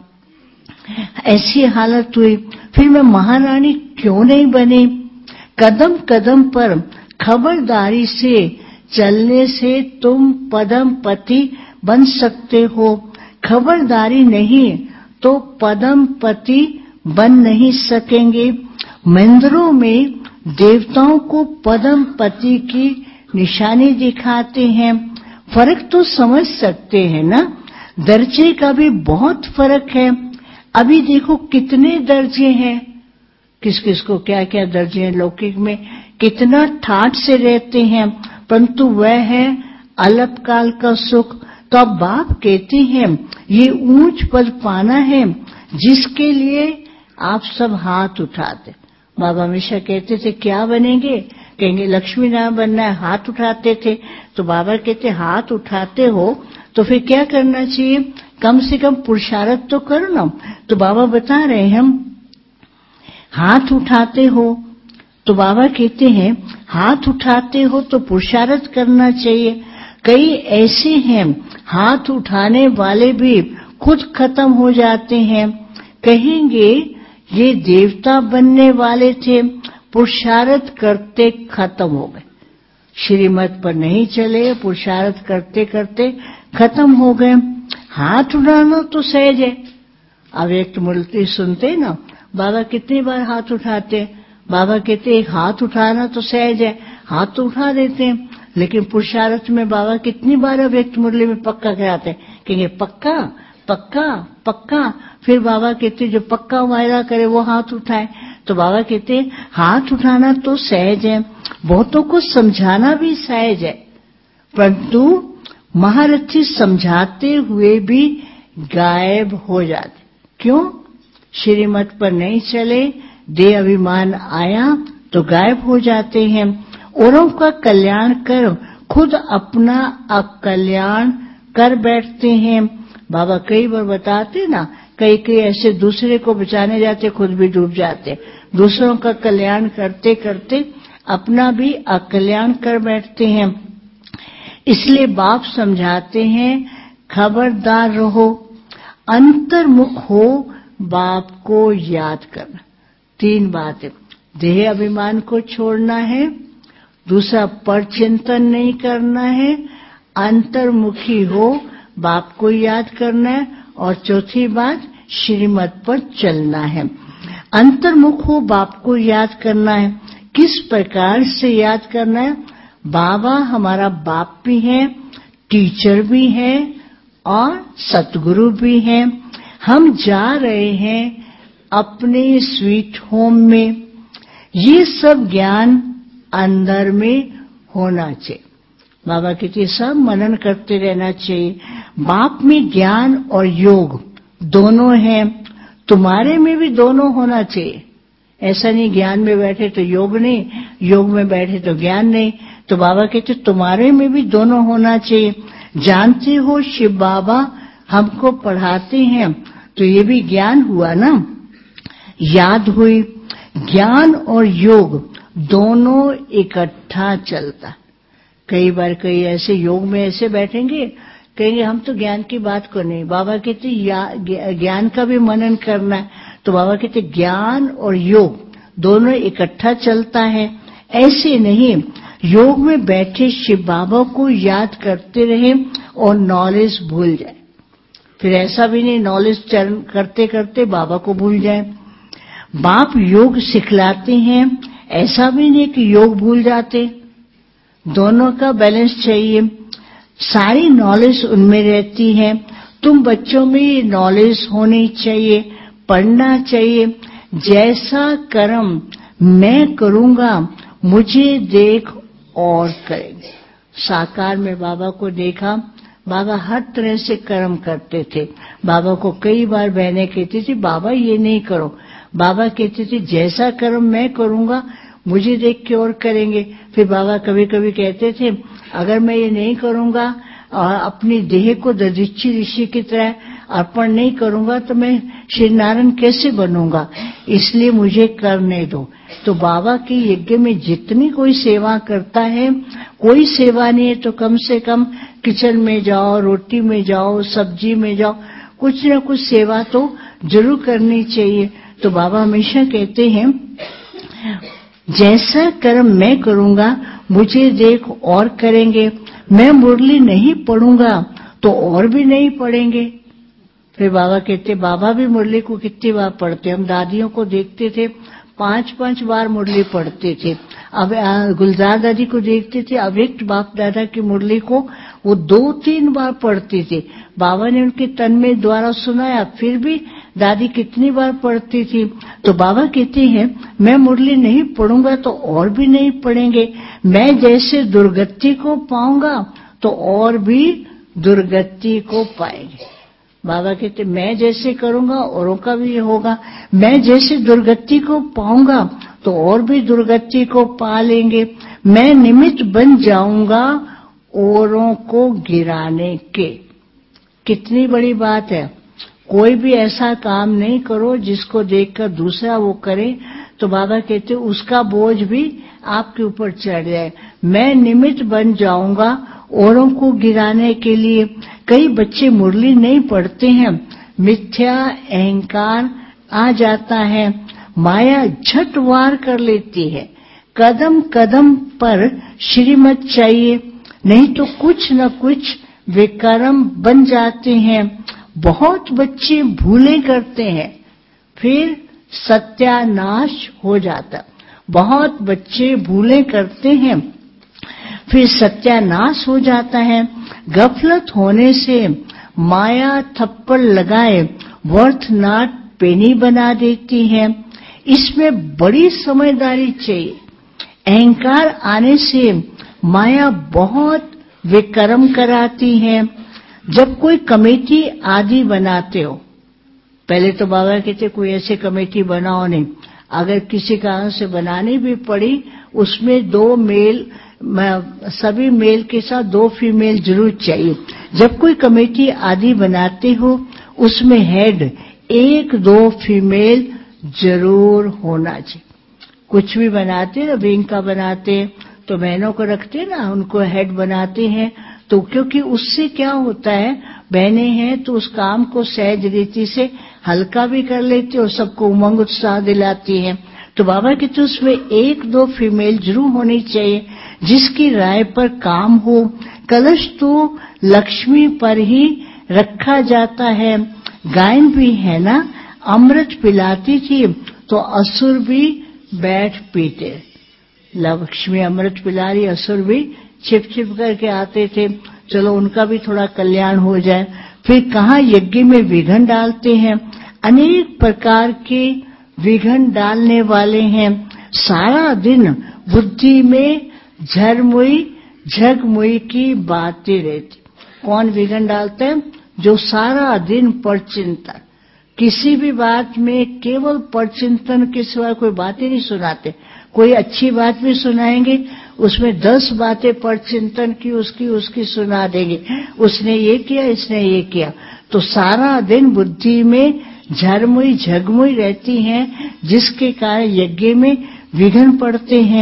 ऐसी हालत हुई। फिर मैं महारानी क्यों नहीं बनी। कदम कदम पर खबरदारी से चलने से तुम पदम पति बन सकते हो। खबरदारी नहीं तो पदम पति बन नहीं सकेंगे। मंदिरों में देवताओं को पदम पति की निशानी दिखाते हैं। फर्क तो समझ सकते हैं ना, दर्जे का भी बहुत फर्क है। अभी देखो कितने दर्जे हैं, किस किस को क्या क्या दर्जे हैं। लौकिक में कितना ठाठ से रहते हैं, परंतु वह है अल्पकाल का सुख। तो अब बाप कहते हैं ये ऊंच पद पाना है जिसके लिए आप सब हाथ उठाते। बाबा हमेशा कहते थे क्या बनेंगे, कहेंगे लक्ष्मी नारायण बनना है, हाथ उठाते थे। तो बाबा कहते हाथ उठाते हो तो फिर क्या करना चाहिए, कम से कम पुरुषार्थ तो करो ना। तो बाबा बता रहे हैं हम हाथ उठाते हो, तो बाबा कहते हैं हाथ उठाते हो तो पुरुषार्थ करना चाहिए। कई ऐसे हैं हाथ उठाने वाले भी खुद खत्म हो जाते हैं, कहेंगे ये देवता बनने वाले थे, पुरुषार्थ करते खत्म हो गए, श्रीमत पर नहीं चले, पुरुषार्थ करते करते खत्म हो गए। हाथ उठाना तो सहज है। अव्यक्त मूर्ति सुनते ना, बाबा कितनी बार हाथ उठाते। बाबा कहते एक हाथ उठाना तो सहज है, हाथ तो उठा देते हैं, लेकिन पुरुषार्थ में बाबा कितनी बार अव्यक्त मुरली में पक्का कराते हैं, कहेंगे पक्का पक्का पक्का। फिर बाबा कहते जो पक्का वायदा करे वो हाथ उठाए। तो बाबा कहते हाथ उठाना तो सहज है, बहुतों को समझाना भी सहज है, परंतु महारथी समझाते हुए भी गायब हो जाते। क्यों? श्रीमत पर नहीं चले, देह अभिमान आया तो गायब हो जाते हैं। औरों का कल्याण कर खुद अपना अकल्याण कर बैठते हैं। बाबा कई बार बताते ना, कई कई ऐसे दूसरे को बचाने जाते खुद भी डूब जाते। दूसरों का कल्याण करते करते अपना भी अकल्याण कर बैठते हैं। इसलिए बाप समझाते हैं खबरदार रहो, अंतर्मुख हो, बाप को याद करना। तीन बातें, देह अभिमान को छोड़ना है, दूसरा पर चिंतन नहीं करना है, अंतर्मुखी हो, बाप को याद करना है, और चौथी बात श्रीमत पर चलना है। अंतर्मुख हो, बाप को याद करना है। किस प्रकार से याद करना है? बाबा हमारा बाप भी है, टीचर भी है और सतगुरु भी है। हम जा रहे हैं अपने स्वीट होम में। ये सब ज्ञान अंदर में होना चाहिए। बाबा कहते सब मनन करते रहना चाहिए। बाप में ज्ञान और योग दोनों हैं, तुम्हारे में भी दोनों होना चाहिए। ऐसा नहीं ज्ञान में बैठे तो योग नहीं, योग में बैठे तो ज्ञान नहीं। तो बाबा कहते तुम्हारे में भी दोनों होना चाहिए। जानते हो शिव बाबा हमको पढ़ाते हैं, तो ये भी ज्ञान हुआ ना, याद हुई। ज्ञान और योग दोनों इकट्ठा चलता। कई बार कई ऐसे योग में ऐसे बैठेंगे, कहेंगे हम तो ज्ञान की बात को नहीं। बाबा कहते ज्ञान का भी मनन करना है, तो बाबा कहते ज्ञान और योग दोनों इकट्ठा चलता है। ऐसे नहीं, योग में बैठे शिव बाबा को याद करते रहे और नॉलेज भूल जाए। फिर ऐसा भी नहीं नॉलेज चरण करते करते बाबा को भूल जाए। बाप योग सिखलाते हैं, ऐसा भी नहीं कि योग भूल जाते। दोनों का बैलेंस चाहिए। सारी नॉलेज उनमें रहती है। तुम बच्चों में ये नॉलेज होनी चाहिए, पढ़ना चाहिए। जैसा कर्म मैं करूंगा मुझे देख और करेंगे। साकार में बाबा को देखा, बाबा हर तरह से कर्म करते थे। बाबा को कई बार बहनें कहती थी बाबा ये नहीं करो। बाबा कहते थे जैसा कर्म मैं करूंगा मुझे देख के और करेंगे। फिर बाबा कभी कभी कहते थे अगर मैं ये नहीं करूंगा और अपनी देह को दधीचि ऋषि की तरह अर्पण नहीं करूंगा तो मैं श्री नारायण कैसे बनूंगा, इसलिए मुझे करने दो। तो बाबा के यज्ञ में जितनी कोई सेवा करता है, कोई सेवा नहीं है तो कम से कम किचन में जाओ, रोटी में जाओ, सब्जी में जाओ, कुछ न कुछ सेवा तो जरूर करनी चाहिए। तो बाबा हमेशा कहते हैं जैसा कर्म मैं करूंगा मुझे देख और करेंगे। मैं मुरली नहीं पढ़ूंगा तो और भी नहीं पढ़ेंगे। फिर बाबा कहते बाबा भी मुरली को कितनी बार पढ़ते। हम दादियों को देखते थे पांच पांच बार मुरली पढ़ते थे। अब गुलजार दादी को देखते थे, अव्यक्त बाप दादा की मुरली को वो दो तीन बार पढ़ते थे। बाबा ने उनके तन में द्वारा सुनाया, फिर भी दादी कितनी बार पढ़ती थी। तो बाबा कहते हैं मैं मुरली नहीं पढ़ूंगा तो और भी नहीं पढ़ेंगे। मैं जैसे दुर्गति को पाऊंगा तो और भी दुर्गति को पाएंगे। बाबा कहते मैं जैसे करूंगा औरों का भी होगा। मैं जैसे दुर्गति को पाऊंगा तो और भी दुर्गति को पा लेंगे। मैं निमित्त बन जाऊंगा औरों को गिराने के। कितनी बड़ी बात है। कोई भी ऐसा काम नहीं करो जिसको देखकर दूसरा वो करे, तो बाबा कहते उसका बोझ भी आपके ऊपर चढ़ जाए। मैं निमित्त बन जाऊंगा औरों को गिराने के लिए। कई बच्चे मुरली नहीं पढ़ते हैं, मिथ्या अहंकार आ जाता है, माया झट वार कर लेती है। कदम कदम पर श्रीमत चाहिए, नहीं तो कुछ न कुछ विकर्म बन जाते हैं। बहुत बच्चे भूले करते हैं, फिर सत्यानाश हो जाता। बहुत बच्चे भूले करते हैं, फिर सत्यानाश हो जाता है। गफलत होने से माया थप्पड़ लगाए वर्थ नाट पेनी बना देती है। इसमें बड़ी समझदारी चाहिए। अहंकार आने से माया बहुत विकर्म कराती है। जब कोई कमेटी आदि बनाते हो, पहले तो बाबा कहते कोई ऐसे कमेटी बनाओ नहीं। अगर किसी कारण से बनानी भी पड़ी, उसमें दो मेल, सभी मेल के साथ दो फीमेल जरूर चाहिए। जब कोई कमेटी आदि बनाते हो, उसमें हेड एक दो फीमेल जरूर होना चाहिए। कुछ भी बनाते ना, विंग का बनाते तो बहनों को रखते ना, उनको हेड बनाते हैं। तो क्योंकि उससे क्या होता है, बहनें हैं तो उस काम को सहज रीति से हल्का भी कर लेती और सबको उमंग उत्साह दिलाती है। तो बाबा के तो उसमें एक दो फीमेल जरूर होनी चाहिए, जिसकी राय पर काम हो। कलश तो लक्ष्मी पर ही रखा जाता है। गायन भी है ना, अमृत पिलाती थी तो असुर भी बैठ पीते। लक्ष्मी अमृत पिला रही, असुर भी छिप छिप करके आते थे, चलो उनका भी थोड़ा कल्याण हो जाए। फिर कहाँ यज्ञ में विघ्न डालते हैं, अनेक प्रकार के विघ्न डालने वाले हैं। सारा दिन बुद्धि में झरमुई झगमुई की बातें रहती। कौन विघ्न डालते हैं? जो सारा दिन परचिंतन, किसी भी बात में केवल परचिंतन के सिवा कोई बात ही नहीं सुनाते। कोई अच्छी बात भी सुनाएंगे, उसमें दस बातें परचिंतन की उसकी उसकी सुना देंगे, उसने ये किया, इसने ये किया। तो सारा दिन बुद्धि में झरमुई झगमुई रहती हैं, जिसके कारण यज्ञ में विघ्न पड़ते हैं।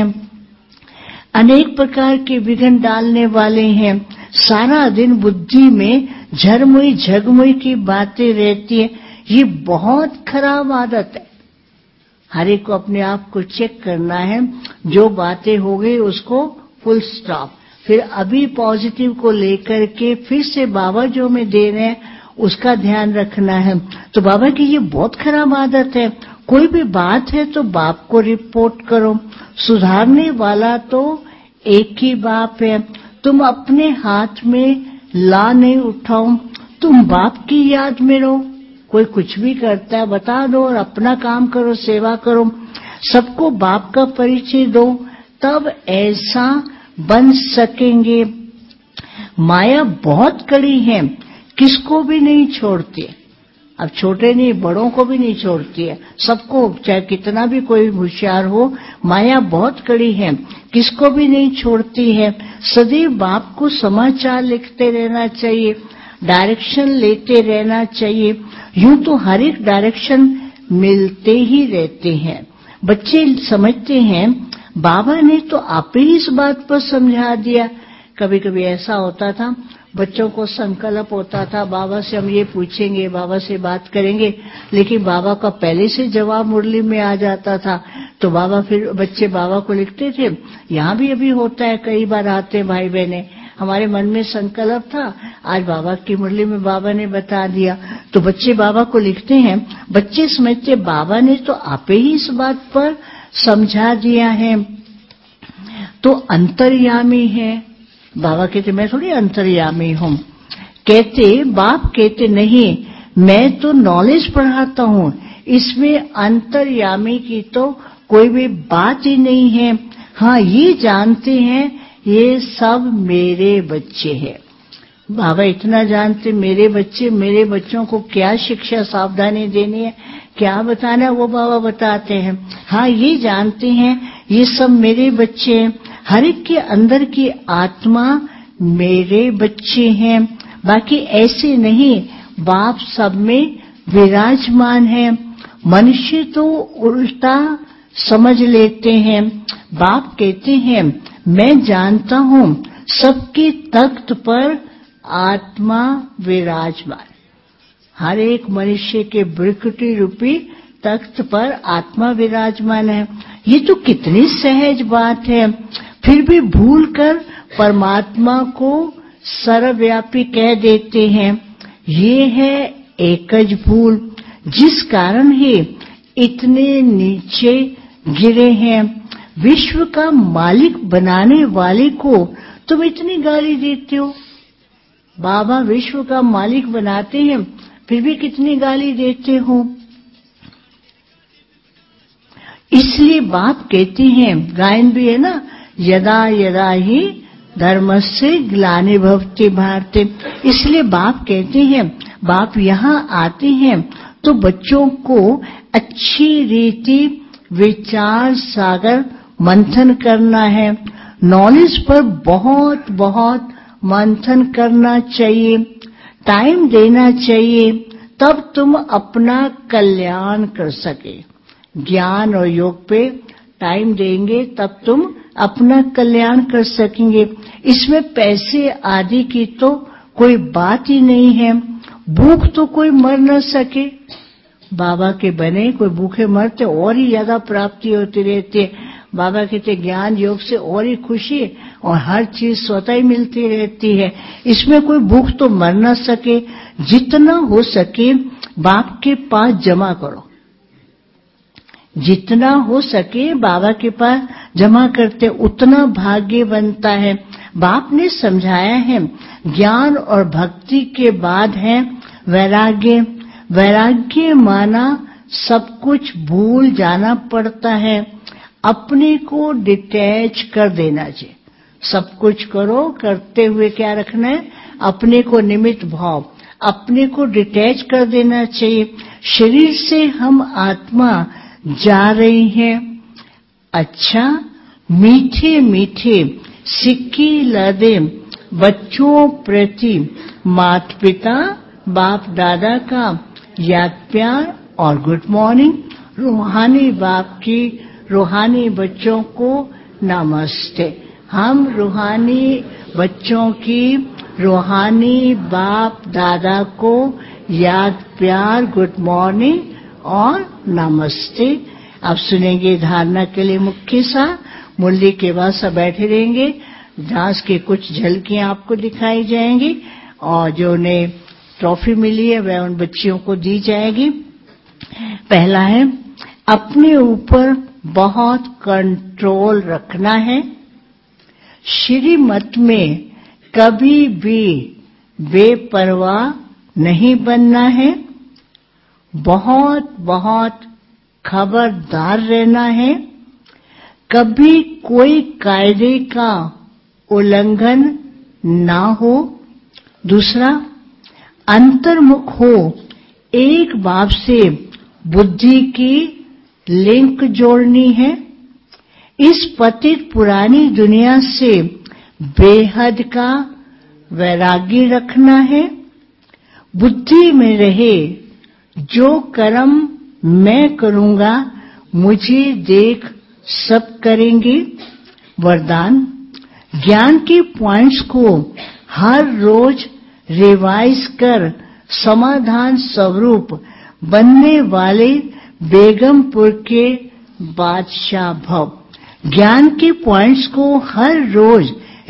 अनेक प्रकार के विघ्न डालने वाले हैं। सारा दिन बुद्धि में झरमुई झगमुई की बातें रहती है। ये बहुत खराब आदत है। हर एक को अपने आप को चेक करना है। जो बातें हो गई उसको फुल स्टॉप। फिर अभी पॉजिटिव को लेकर के फिर से बाबा जो में दे रहे हैं उसका ध्यान रखना है। तो बाबा की ये बहुत खराब आदत है। कोई भी बात है तो बाप को रिपोर्ट करो। सुधारने वाला तो एक ही बाप है। तुम अपने हाथ में ला नहीं उठाओ, तुम बाप की याद में रहो। कोई कुछ भी करता है बता दो और अपना काम करो, सेवा करो, सबको बाप का परिचय दो, तब ऐसा बन सकेंगे। माया बहुत कड़ी है, किसको भी नहीं छोड़ती। अब छोटे नहीं बड़ों को भी नहीं छोड़ती है, सबको, चाहे कितना भी कोई होशियार हो, माया बहुत कड़ी है, किसको भी नहीं छोड़ती है। सदैव बाप को समाचार लिखते रहना चाहिए, डायरेक्शन लेते रहना चाहिए। यूं तो हर एक डायरेक्शन मिलते ही रहते हैं। बच्चे समझते हैं बाबा ने तो आप ही इस बात पर समझा दिया। कभी कभी ऐसा होता था, बच्चों को संकल्प होता था बाबा से हम ये पूछेंगे, बाबा से बात करेंगे, लेकिन बाबा का पहले से जवाब मुरली में आ जाता था। तो बाबा फिर बच्चे बाबा को लिखते थे। यहाँ भी अभी होता है, कई बार आते भाई बहने, हमारे मन में संकल्प था, आज बाबा की मुरली में बाबा ने बता दिया, तो बच्चे बाबा को लिखते हैं। बच्चे समझते बाबा ने तो आप ही इस बात पर समझा दिया है, तो अंतर्यामी है। बाबा कहते मैं थोड़ी अंतर्यामी हूं। कहते बाप कहते नहीं, मैं तो नॉलेज पढ़ाता हूं, इसमें अंतर्यामी की तो कोई भी बात ही नहीं है। हाँ, ये जानते हैं ये सब मेरे बच्चे हैं। बाबा इतना जानते मेरे बच्चे, मेरे बच्चों को क्या शिक्षा सावधानी देनी है, क्या बताना है, वो बाबा बताते हैं। हाँ, ये जानते हैं ये सब मेरे बच्चे हैं। हर एक के अंदर की आत्मा मेरे बच्चे हैं, बाकी ऐसे नहीं, बाप सब में विराजमान है। मनुष्य तो उल्टा समझ लेते हैं। बाप कहते हैं मैं जानता हूं सबके तख्त पर आत्मा विराजमान। हर एक मनुष्य के ब्रिकटी रूपी तख्त पर आत्मा विराजमान है। ये तो कितनी सहज बात है। फिर भी भूलकर परमात्मा को सर्वव्यापी कह देते हैं। ये है एकज भूल, जिस कारण ही इतने नीचे गिरे हैं। विश्व का मालिक बनाने वाले को तुम इतनी गाली देते हो। बाबा विश्व का मालिक बनाते हैं, फिर भी कितनी गाली देते हो। इसलिए बाप कहते हैं, गायन भी है ना, यदा यदा ही धर्मस्य ग्लानिर्भवति भारते। इसलिए बाप कहते हैं, बाप यहाँ आते हैं तो बच्चों को अच्छी रीति विचार सागर मंथन करना है। नॉलेज पर बहुत बहुत मंथन करना चाहिए, टाइम देना चाहिए, तब तुम अपना कल्याण कर सके। ज्ञान और योग पे टाइम देंगे तब तुम अपना कल्याण कर सकेंगे। इसमें पैसे आदि की तो कोई बात ही नहीं है। भूख तो कोई मर न सके, बाबा के बने कोई भूखे मरते और ही ज्यादा प्राप्ति होती रहती है। बाबा कहते ज्ञान योग से और ही खुशी और हर चीज स्वतः ही मिलती रहती है। इसमें कोई भूख तो मर न सके। जितना हो सके बाप के पास जमा करो, जितना हो सके बाबा के पास जमा करते उतना भाग्य बनता है। बाप ने समझाया है ज्ञान और भक्ति के बाद है वैराग्य। वैराग्य माना सब कुछ भूल जाना पड़ता है, अपने को डिटैच कर देना चाहिए। सब कुछ करो, करते हुए क्या रखना है? अपने को निमित्त भाव, अपने को डिटैच कर देना चाहिए। शरीर से हम आत्मा जा रही हैं। अच्छा, मीठे मीठे सिक्के लदे बच्चों प्रति माता पिता बाप दादा का याद प्यार और गुड मॉर्निंग। रूहानी बाप की रूहानी बच्चों को नमस्ते। हम रूहानी बच्चों की रूहानी बाप दादा को याद प्यार गुड मॉर्निंग और नमस्ते। अब सुनेंगे धारणा के लिए मुख्य सा। मुरली के बाद सब बैठे रहेंगे। डांस की कुछ झलकियां आपको दिखाई जाएंगी और जो उन्हें ट्रॉफी मिली है वह उन बच्चियों को दी जाएगी। पहला है अपने ऊपर बहुत कंट्रोल रखना है। श्रीमत में कभी भी बेपरवाह नहीं बनना है। बहुत बहुत खबरदार रहना है। कभी कोई कायदे का उल्लंघन ना हो। दूसरा, अंतर्मुख हो, एक बाप से बुद्धि की लिंक जोड़नी है। इस पतित पुरानी दुनिया से बेहद का वैराग्य रखना है। बुद्धि में रहे जो कर्म मैं करूंगा मुझे देख सब करेंगे। वरदान, ज्ञान के पॉइंट्स को हर रोज रिवाइज कर समाधान स्वरूप बनने वाले बेगमपुर के बादशाह भव। ज्ञान के पॉइंट्स को हर रोज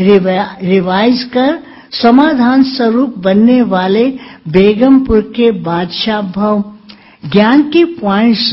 रिवाइज कर समाधान स्वरूप बनने वाले बेगमपुर के बादशाह भव। ज्ञान के पॉइंट्स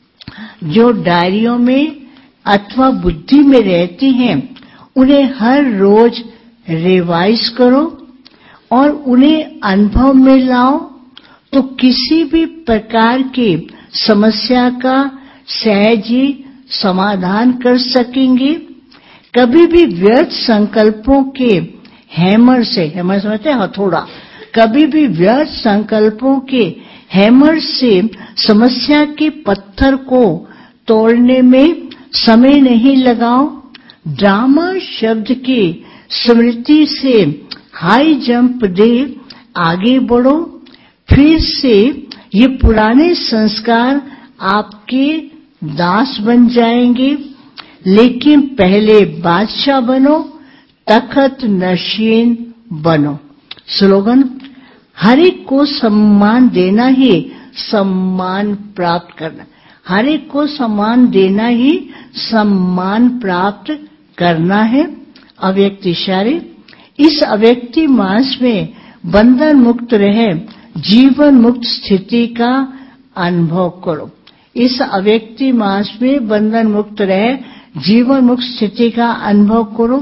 जो डायरियों में अथवा बुद्धि में रहती हैं उन्हें हर रोज रिवाइज करो और उन्हें अनुभव में लाओ तो किसी भी प्रकार की समस्या का सहज ही समाधान कर सकेंगे। कभी भी व्यर्थ संकल्पों के हैमर से, हैमर समझते हैं हथौड़ा, कभी भी व्यर्थ संकल्पों के हैमर से समस्या के पत्थर को तोड़ने में समय नहीं लगाओ। ड्रामा शब्द की स्मृति से हाई जंप दे आगे बढ़ो। फिर से ये पुराने संस्कार आपके दास बन जाएंगे। लेकिन पहले बादशाह बनो, तख्त नशीन बनो। स्लोगन, हर एक को सम्मान देना ही सम्मान प्राप्त करना। हर एक को सम्मान देना ही सम्मान प्राप्त करना है। अव्यक्ति इशारे, इस अव्यक्ति मास में बंधन मुक्त रहे जीवन मुक्त स्थिति का अनुभव करो। इस अव्यक्ति मास में बंधन मुक्त रहे जीवन मुक्त स्थिति का अनुभव करो।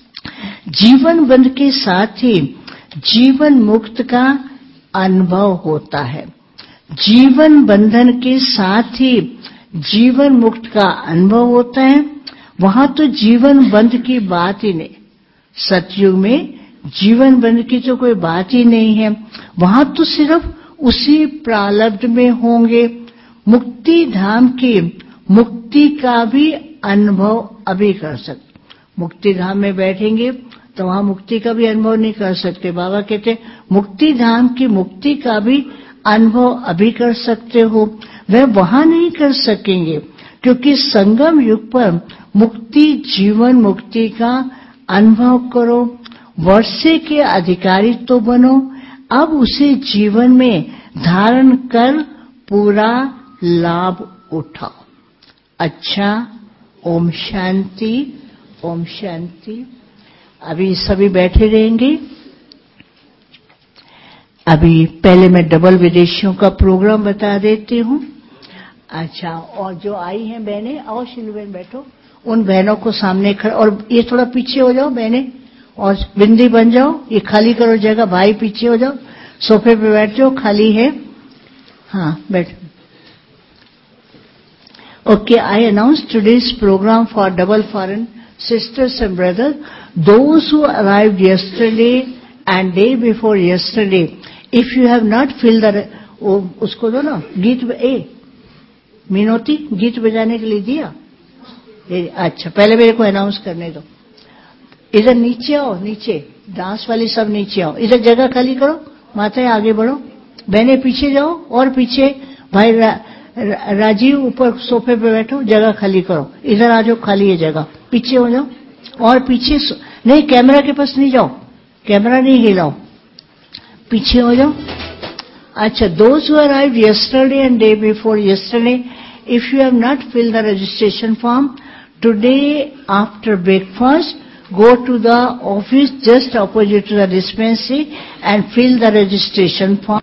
जीवन बंध के साथ ही जीवन मुक्त का अनुभव होता है। जीवन बंधन के साथ ही जीवन मुक्त का अनुभव होता है। वहां तो जीवन बंध की बात ही नहीं। सतयुग में जीवन बंध की तो कोई बात ही नहीं है। वहां तो सिर्फ उसी प्रारब्ध में होंगे। मुक्ति धाम की मुक्ति का भी अनुभव अभी कर सकते। मुक्ति धाम में बैठेंगे तो वहां मुक्ति का भी अनुभव नहीं कर सकते। बाबा कहते मुक्ति धाम की मुक्ति का भी अनुभव अभी कर सकते हो। वह वहां नहीं कर सकेंगे क्योंकि संगम युग पर मुक्ति जीवन मुक्ति का अनुभव करो। वर्षे के अधिकारी तो बनो। अब उसे जीवन में धारण कर पूरा लाभ उठाओ। अच्छा, ओम शांति, ओम शांति। अभी सभी बैठे रहेंगे। अभी पहले मैं डबल विदेशियों का प्रोग्राम बता देती हूँ। अच्छा, और जो आई हैं बहनें, आओ शिलू बहन बैठो। उन बहनों को सामने खड़ा, और ये थोड़ा पीछे हो जाओ बहनें, और बिंदी बन जाओ, ये खाली करो जगह, भाई पीछे हो जाओ, सोफे पे बैठ जाओ, खाली है। हाँ बैठ। Okay, I announce today's program for double foreign sisters and brothers. Those who arrived yesterday and day before yesterday, if you have not filled the, ओ, उसको दो ना गीत, ए मीनोती गीत बजाने के लिए दिया। ए, अच्छा पहले मेरे को अनाउंस करने दो। इधर नीचे आओ, नीचे डांस वाली सब नीचे आओ, इधर जगह खाली करो, माताएं आगे बढ़ो, बहनें पीछे जाओ, और पीछे भाई रा, रा, राजीव ऊपर सोफे पे बैठो, जगह खाली करो, इधर आ जाओ, खाली है जगह, पीछे हो जाओ, और पीछे नहीं, कैमरा के पास नहीं जाओ, कैमरा नहीं हिलाओ, पीछे हो जाओ। अच्छा, those who arrived yesterday and day before yesterday, if you have not filled the registration form, today after breakfast, go to the office just opposite to the dispensary and fill the registration form.